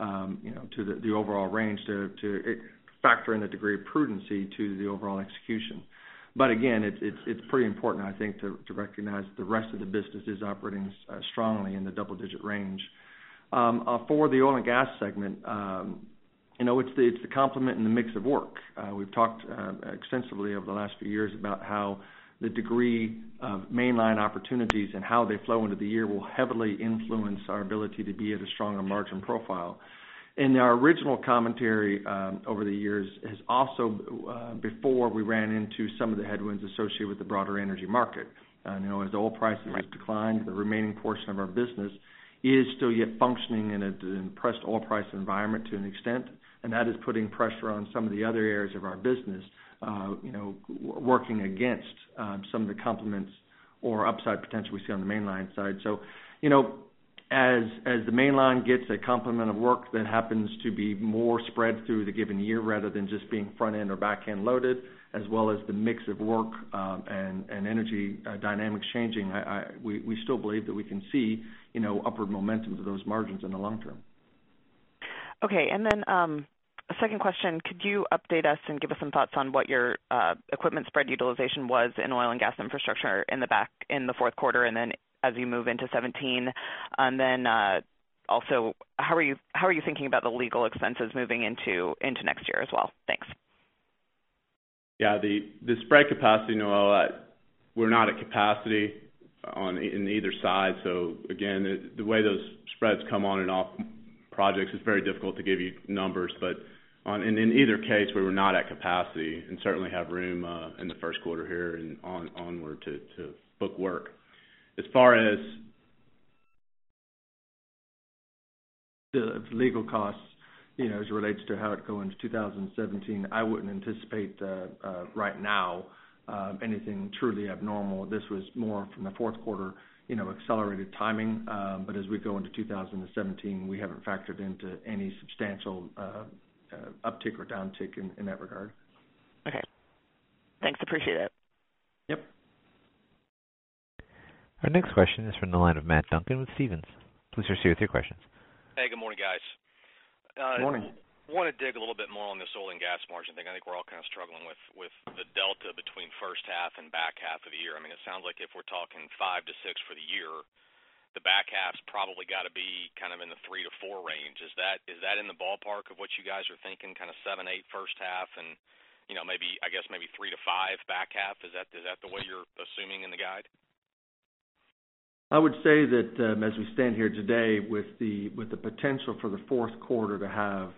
D: to the overall range to factor in a degree of prudency to the overall execution. But again, it's pretty important, I think, to recognize the rest of the business is operating strongly in the double-digit range. For the oil and gas segment, it's the complement and the mix of work. We've talked extensively over the last few years about how the degree of mainline opportunities and how they flow into the year will heavily influence our ability to be at a stronger margin profile. And our original commentary over the years has also, before we ran into some of the headwinds associated with the broader energy market. As the oil prices have declined, the remaining portion of our business is still yet functioning in an depressed oil price environment to an extent, and that is putting pressure on some of the other areas of our business, working against some of the complements or upside potential we see on the mainline side. So, as the mainline gets a complement of work that happens to be more spread through the given year rather than just being front end or back end loaded, as well as the mix of work and energy dynamics changing, we still believe that we can see upward momentum to those margins in the long term.
H: Okay, and then a second question: could you update us and give us some thoughts on what your equipment spread utilization was in oil and gas infrastructure in the fourth quarter, and then as you move into 2017, and then also how are you thinking about the legal expenses moving into next year as well? Thanks.
C: Yeah, the spread capacity, Noelle, we're not at capacity in either side. So again, the way those spreads come on and off projects is very difficult to give you numbers, but in either case, we were not at capacity and certainly have room in the first quarter here and onward to book work. As far as
D: the legal costs, as it relates to how it go into 2017, I wouldn't anticipate right now anything truly abnormal. This was more from the fourth quarter, accelerated timing. But as we go into 2017, we haven't factored into any substantial uptick or downtick in that regard.
H: Okay. Thanks. Appreciate it.
D: Yep.
A: Our next question is from the line of Matt Duncan with Stephens. Please proceed with your questions.
I: Hey, good morning, guys.
D: Good morning.
I: I want to dig a little bit more on this oil and gas margin thing. I think we're all kind of struggling with the delta between first half and back half of the year. I mean, it sounds like if we're talking 5 to 6 for the year, the back half's probably got to be kind of in the 3 to 4 range. Is that in the ballpark of what you guys are thinking? Kind of 7, 8 first half, and maybe 3 to 5 back half. Is that the way you're assuming in the guide?
D: I would say that as we stand here today, with the potential for the fourth quarter to have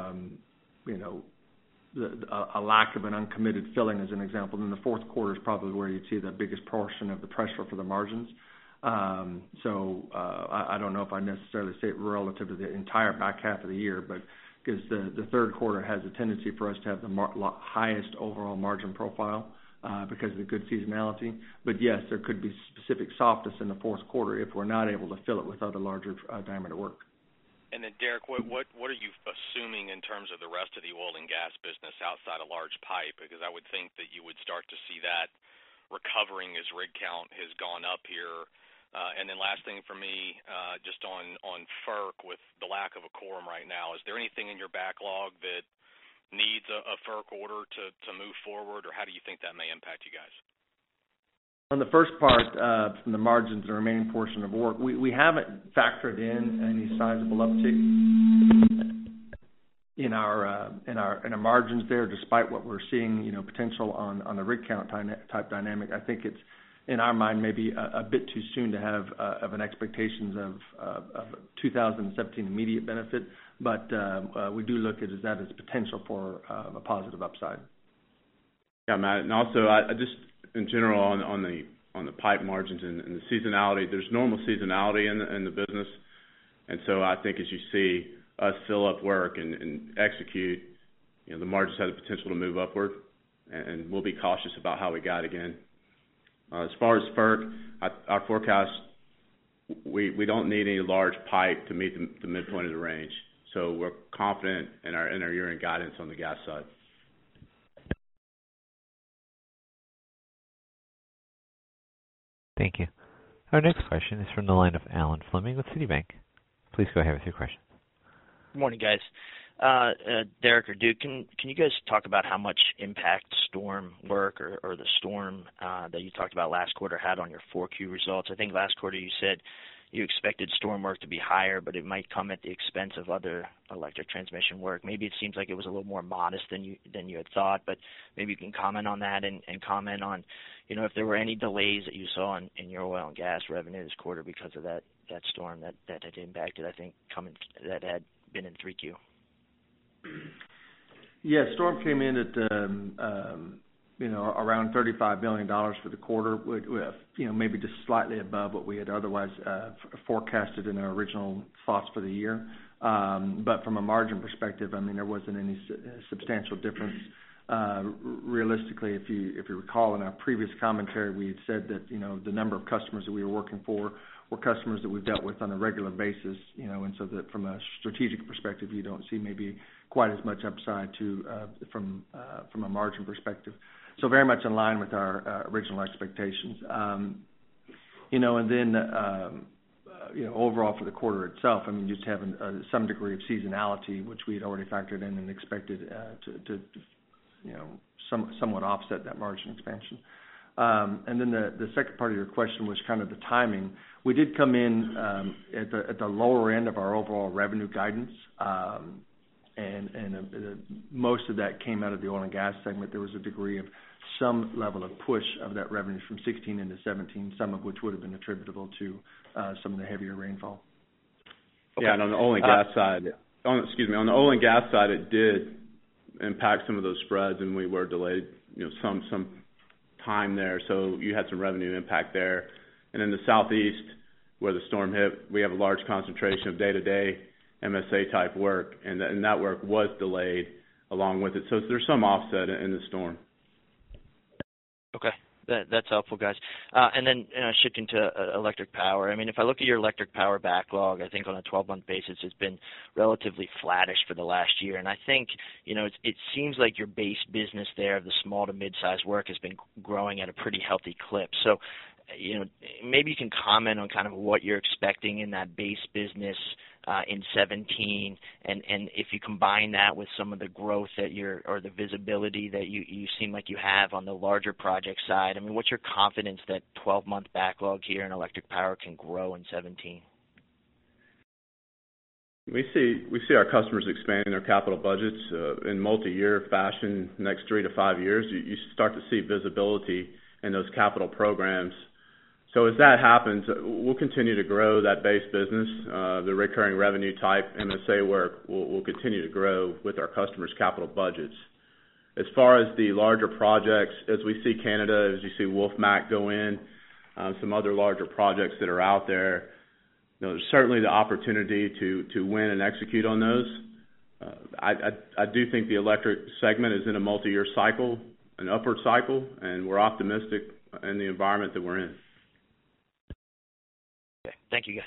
D: a lack of an uncommitted filling, as an example, then the fourth quarter is probably where you'd see the biggest portion of the pressure for the margins. So I don't know if I necessarily say it relative to the entire back half of the year, but because the third quarter has a tendency for us to have the highest overall margin profile. Because of the good seasonality. But yes, there could be specific softness in the fourth quarter if we're not able to fill it with other larger diameter work.
I: And then, Derek, what are you assuming in terms of the rest of the oil and gas business outside of large pipe? Because I would think that you would start to see that recovering as rig count has gone up here. And then last thing for me, just on FERC with the lack of a quorum right now, is there anything in your backlog that needs a FERC order to move forward, or how do you think that may impact you guys?
D: On the first part, from the margins, the remaining portion of work, we haven't factored in any sizable uptick in our margins there, despite what we're seeing, potential on the rig count type dynamic. I think it's in our mind maybe a bit too soon to have of an expectations of 2017 immediate benefit, but we do look at that as potential for a positive upside.
C: Yeah, Matt, and also I just in general on the pipe margins and the seasonality, there's normal seasonality in the business, and so I think as you see us fill up work and execute, the margins have the potential to move upward. and we'll be cautious about how we guide again. As far as FERC, our forecast, we don't need any large pipe to meet the midpoint of the range. So we're confident in our year-end guidance on the gas side.
A: Thank you. Our next question is from the line of Alan Fleming with Citibank. Please go ahead with your question.
J: Good morning, guys. Derek or Duke, can you guys talk about how much impact storm work or the storm that you talked about last quarter had on your 4Q results? I think last quarter you said you expected storm work to be higher, but it might come at the expense of other electric transmission work. Maybe it seems like it was a little more modest than you had thought, but maybe you can comment on that and comment on, if there were any delays that you saw in your oil and gas revenue this quarter because of that storm that had impacted, I think, that had been in 3Q.
D: Yeah, storm came in at around $35 million for the quarter, with maybe just slightly above what we had otherwise forecasted in our original thoughts for the year. But from a margin perspective, there wasn't any substantial difference. Realistically, if you recall in our previous commentary, we had said that the number of customers that we were working for were customers that we've dealt with on a regular basis, and so that from a strategic perspective, you don't see maybe quite as much upside from a margin perspective. So very much in line with our original expectations. And then overall for the quarter itself, just having some degree of seasonality, which we had already factored in and expected to somewhat offset that margin expansion. And then the second part of your question was kind of the timing. We did come in at the lower end of our overall revenue guidance, and most of that came out of the oil and gas segment. There was a degree of some level of push of that revenue from 16 into 17, some of which would have been attributable to some of the heavier rainfall.
C: Okay. Yeah, and on the oil and gas side, on the oil and gas side, it did impact some of those spreads, and we were delayed, some time there. So you had some revenue impact there. And in the southeast, where the storm hit, we have a large concentration of day-to-day MSA type work, and that work was delayed along with it. So there's some offset in the storm.
J: Okay. That's helpful, guys. And then shifting to electric power. If I look at your electric power backlog, I think on a 12-month basis, it's been relatively flattish for the last year. And I think, it seems like your base business there, the small to mid-sized work, has been growing at a pretty healthy clip. So, maybe you can comment on kind of what you're expecting in that base business in 17, and if you combine that with some of the growth or the visibility that you seem like you have on the larger project side. What's your confidence that 12-month backlog here in electric power can grow in 17?
C: We see our customers expanding their capital budgets in multi-year fashion. Next 3 to 5 years, you start to see visibility in those capital programs. So as that happens, we'll continue to grow that base business. The recurring revenue type MSA work will continue to grow with our customers' capital budgets. As far as the larger projects, as we see Canada, as you see Wolfmac go in, some other larger projects that are out there, there's certainly the opportunity to win and execute on those. I do think the electric segment is in a multi-year cycle, an upward cycle, and we're optimistic in the environment that we're in.
J: Okay. Thank you, guys.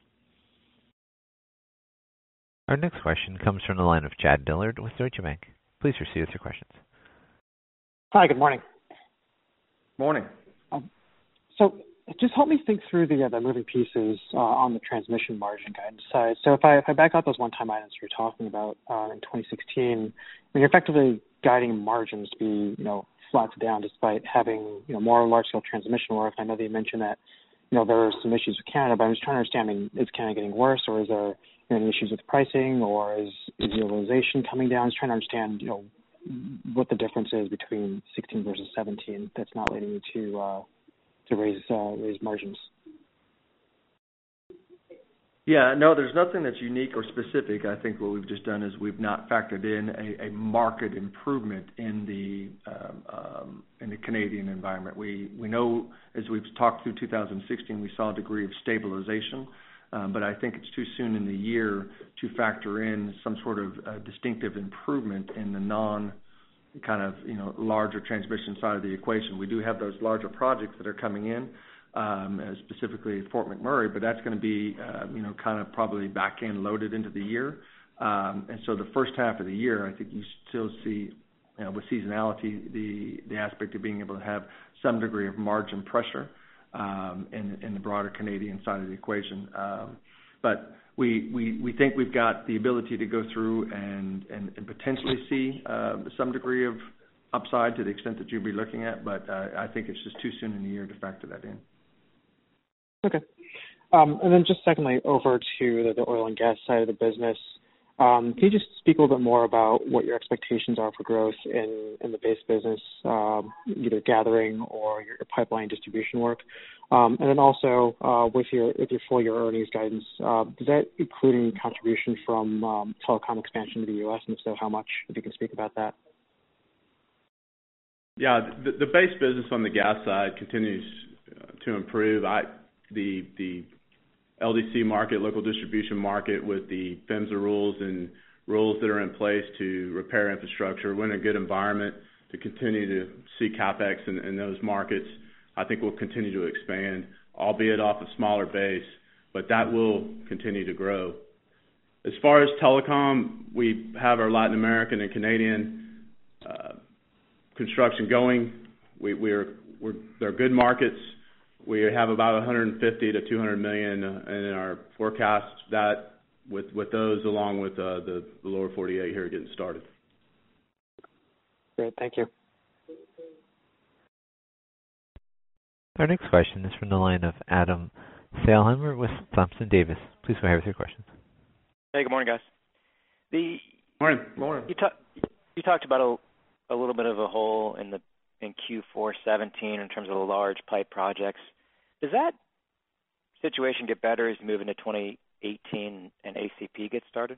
A: Our next question comes from the line of Chad Dillard with Deutsche Bank. Please proceed with your questions.
K: Hi, good morning.
D: Morning.
K: So just help me think through the moving pieces on the transmission margin guidance side. So if I back out those one-time items you're talking about in 2016, you're effectively guiding margins to be flat to down despite having more large-scale transmission work. I know that you mentioned that there are some issues with Canada, but I'm just trying to understand, is Canada getting worse, or is there any issues with pricing, or is utilization coming down? I'm just trying to understand what the difference is between 16 versus 17 that's not leading you to raise margins.
D: Yeah, no, there's nothing that's unique or specific. I think what we've just done is we've not factored in a market improvement in the Canadian environment. We know, as we've talked through 2016, we saw a degree of stabilization, but I think it's too soon in the year to factor in some sort of distinctive improvement in the kind of, larger transmission side of the equation. We do have those larger projects that are coming in, specifically at Fort McMurray, but that's going to be, kind of probably back-end loaded into the year. And so the first half of the year, I think you still see, with seasonality, the aspect of being able to have some degree of margin pressure in the broader Canadian side of the equation. But we think we've got the ability to go through and potentially see some degree of upside to the extent that you'll be looking at, but I think it's just too soon in the year to factor that in.
K: Okay. And then just secondly, over to the oil and gas side of the business. Can you just speak a little bit more about what your expectations are for growth in the base business, either gathering or your pipeline distribution work? And then also with your full year earnings guidance, does that include any contribution from telecom expansion to the U.S., and if so, how much? If you can speak about that.
C: Yeah, the base business on the gas side continues to improve. The LDC market, local distribution market, with the PHMSA rules and rules that are in place to repair infrastructure, we're in a good environment to continue to see CapEx in those markets. I think we'll continue to expand, albeit off a smaller base, but that will continue to grow. As far as telecom, we have our Latin American and Canadian construction going. They're good markets. We have about 150 to 200 million in our forecast. That with those, along with the lower 48 here, getting started.
K: Great, thank you.
A: Our next question is from the line of Adam Thalhimer with Thompson Davis. Please go ahead with your questions.
L: Hey, good morning, guys.
C: Morning.
L: You talked about a little bit of a hole in Q4 17 in terms of the large pipe projects. Does that situation get better as you move into 2018 and ACP gets started?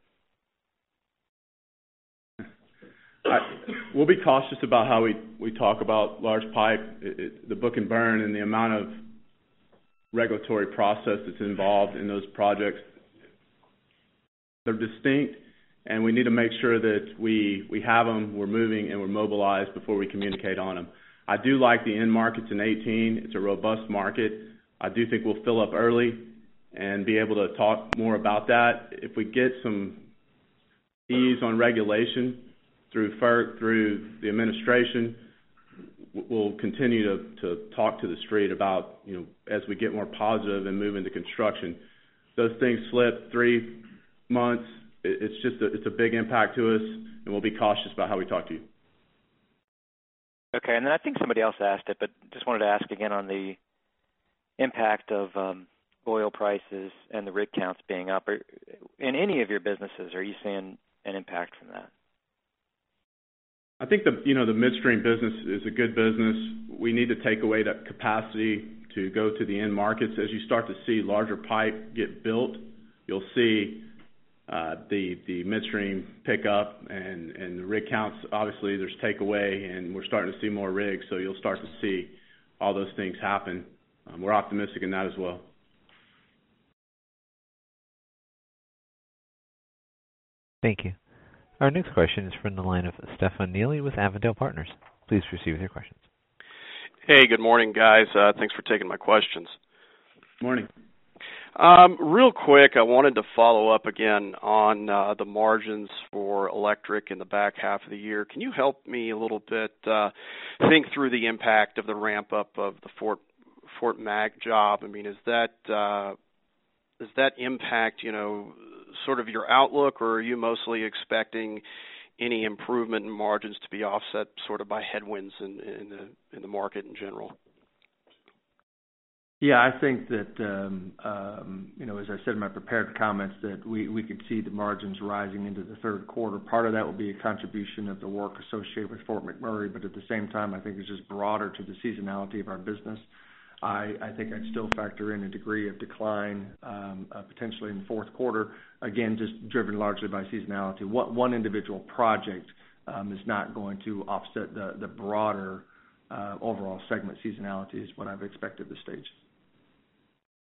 C: We'll be cautious about how we talk about large pipe, the book and burn, and the amount of regulatory process that's involved in those projects. They're distinct, and we need to make sure that we have them, we're moving, and we're mobilized before we communicate on them. I do like the end markets in 18. It's a robust market. I do think we'll fill up early and be able to talk more about that. If we get some ease on regulation through FERC, through the administration, we'll continue to talk to the street about, as we get more positive and move into construction. Those things slip 3 months. It's a big impact to us, and we'll be cautious about how we talk to you.
L: Okay, and then I think somebody else asked it, but just wanted to ask again on the impact of oil prices and the rig counts being up. In any of your businesses, are you seeing an impact from that?
C: I think the midstream business is a good business. We need to take away that capacity to go to the end markets. As you start to see larger pipe get built, you'll see the midstream pick up, and the rig counts, obviously there's takeaway, and we're starting to see more rigs, so you'll start to see all those things happen. We're optimistic in that as well.
A: Thank you. Our next question is from the line of Stefan Neely with Avondale Partners. Please proceed with your questions.
M: Hey, good morning, guys. Thanks for taking my questions.
C: Morning.
M: Real quick, I wanted to follow up again on the margins for electric in the back half of the year. Can you help me a little bit think through the impact of the ramp-up of the Fort Mac job? I mean, does that impact, sort of your outlook, or are you mostly expecting any improvement in margins to be offset sort of by headwinds in the market in general?
D: Yeah, I think that, as I said in my prepared comments, that we could see the margins rising into the third quarter. Part of that will be a contribution of the work associated with Fort McMurray, but at the same time, I think it's just broader to the seasonality of our business. I think I'd still factor in a degree of decline potentially in the fourth quarter, again, just driven largely by seasonality. One individual project is not going to offset the broader overall segment seasonality is what I've expected at this stage.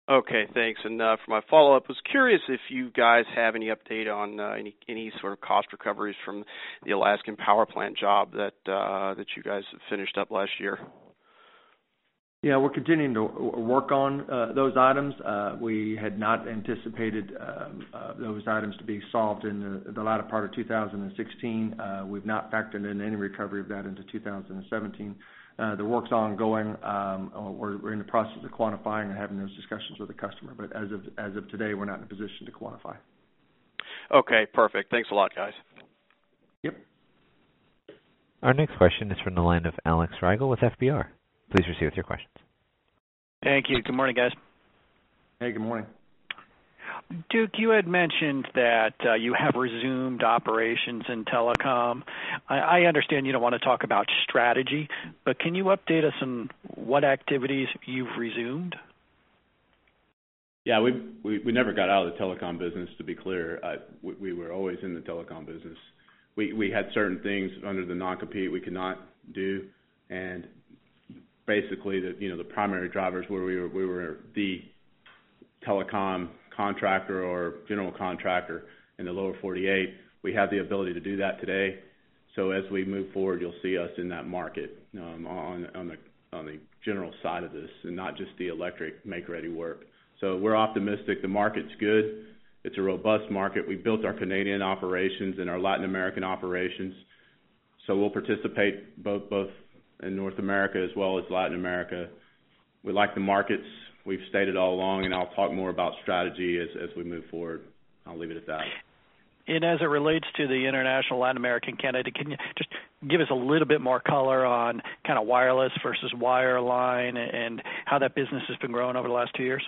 M: Okay, thanks. And for my follow-up, was curious if you guys have any update on any sort of cost recoveries from the Alaskan power plant job that you guys finished up last year.
D: Yeah, we're continuing to work on those items. We had not anticipated those items to be solved in the latter part of 2016. We've not factored in any recovery of that into 2017. The work's ongoing. We're in the process of quantifying and having those discussions with the customer. But as of today, we're not in a position to quantify.
M: Okay, perfect. Thanks a lot, guys.
D: Yep.
A: Our next question is from the line of Alex Rigel with FBR. Please proceed with your questions.
N: Thank you. Good morning, guys.
D: Hey, good morning.
N: Duke, you had mentioned that you have resumed operations in telecom. I understand you don't want to talk about strategy, but can you update us on what activities you've resumed?
C: Yeah, we never got out of the telecom business, to be clear. We were always in the telecom business. We had certain things under the non-compete we could not do, and basically the primary drivers where we were the telecom contractor or general contractor in the lower 48. We have the ability to do that today. So as we move forward, you'll see us in that market on the general side of this, and not just the electric make-ready work. So we're optimistic. The market's good. It's a robust market. We built our Canadian operations and our Latin American operations, so we'll participate both in North America as well as Latin America. We like the markets. We've stated all along, and I'll talk more about strategy as we move forward. I'll leave it at that.
N: And as it relates to the international Latin American, Canada, can you just give us a little bit more color on kind of wireless versus wireline and how that business has been growing over the last 2 years?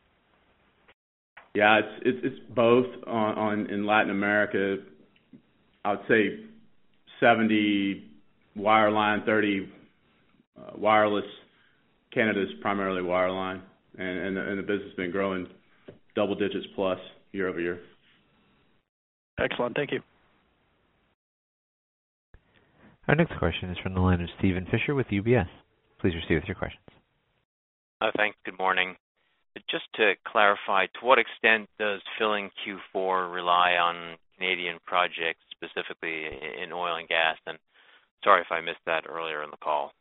C: Yeah, it's both in Latin America. I would say 70 wireline, 30 wireless. Canada's primarily wireline, and the business has been growing double digits plus year over year.
N: Excellent. Thank you.
A: Our next question is from the line of Steven Fisher with UBS. Please proceed with your questions.
O: Thanks. Good morning. Just to clarify, to what extent does filling Q4 rely on Canadian projects, specifically in oil and gas? And sorry if I missed that earlier in the call.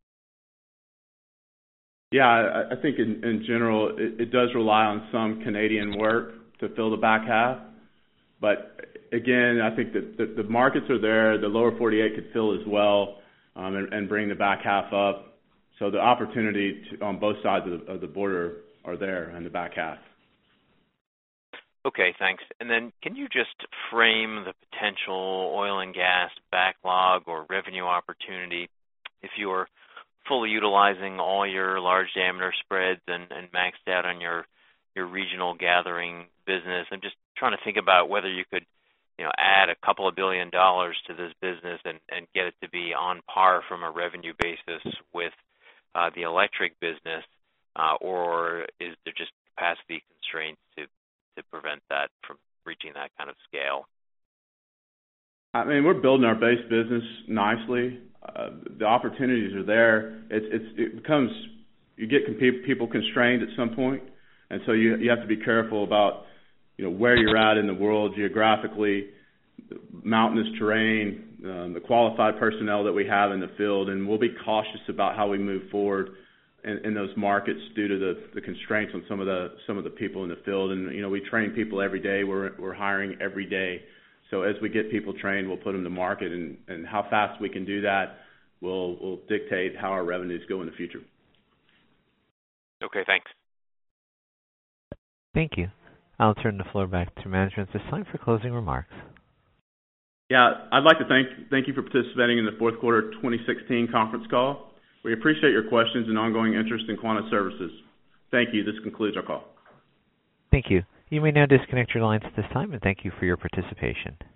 C: Yeah, I think in general it does rely on some Canadian work to fill the back half. But again, I think that the markets are there. The lower 48 could fill as well and bring the back half up. So the opportunity on both sides of the border are there in the back half.
O: Okay, thanks. And then can you just frame the potential oil and gas backlog or revenue opportunity if you were fully utilizing all your large diameter spreads and maxed out on your regional gathering business? I'm just trying to think about whether you could add a couple of $2 billion to this business and get it to be on par from a revenue basis with the electric business, or is there just capacity constraints to prevent that from reaching that kind of scale?
C: I mean, we're building our base business nicely. The opportunities are there. It becomes, you get people constrained at some point, and so you have to be careful about where you're at in the world geographically, mountainous terrain, the qualified personnel that we have in the field, and we'll be cautious about how we move forward in those markets due to the constraints on some of the people in the field. And we train people every day. We're hiring every day. So as we get people trained, we'll put them to market, and how fast we can do that will dictate how our revenues go in the future.
O: Okay, thanks.
A: Thank you. I'll turn the floor back to management at this time for closing remarks.
C: Yeah, I'd like to thank you for participating in the fourth quarter 2016 conference call. We appreciate your questions and ongoing interest in Quanta Services. Thank you. This concludes our call.
A: Thank you. You may now disconnect your lines at this time, and thank you for your participation.